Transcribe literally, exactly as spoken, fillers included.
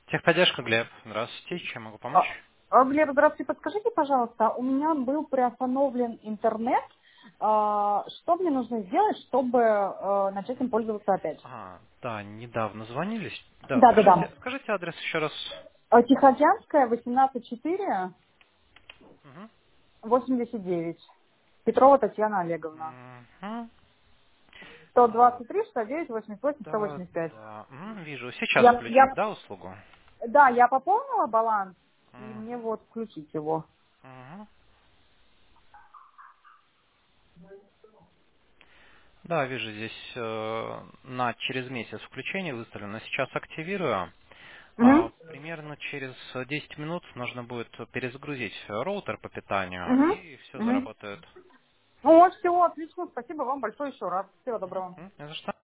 Техподдержка, Глеб. Здравствуйте. Чем могу помочь? А, а, Глеб, здравствуйте, подскажите, пожалуйста, у меня был приостановлен интернет. А, Что мне нужно сделать, чтобы э, начать им пользоваться опять? А, да, недавно звонились. Да, Да, да, да. скажите, скажите адрес еще раз. А, Тихоокеанская, восемнадцать четыре, Мгм. восемьдесят девять. Петрова Татьяна Олеговна. Мгм. сто А, двадцать три, сто девять, восемьдесят восемь, сто да, восемьдесят пять. да. М, вижу. Сейчас Я, включить, я, да, услугу? да, я пополнила баланс, и мне Мгм. вот включить его. Мгм. Да, вижу здесь э, на через месяц включение выставлено. Сейчас активирую. А, Угу. примерно через десять минут нужно будет перезагрузить роутер по питанию, Угу. и все Угу. заработает. Ну, вот, все, отлично. Спасибо вам большое еще раз. Всего доброго. М, Не за что.